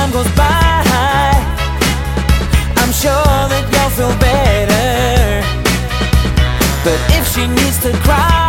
time goes by, I'm sure that you'll feel better. But if she needs to cry,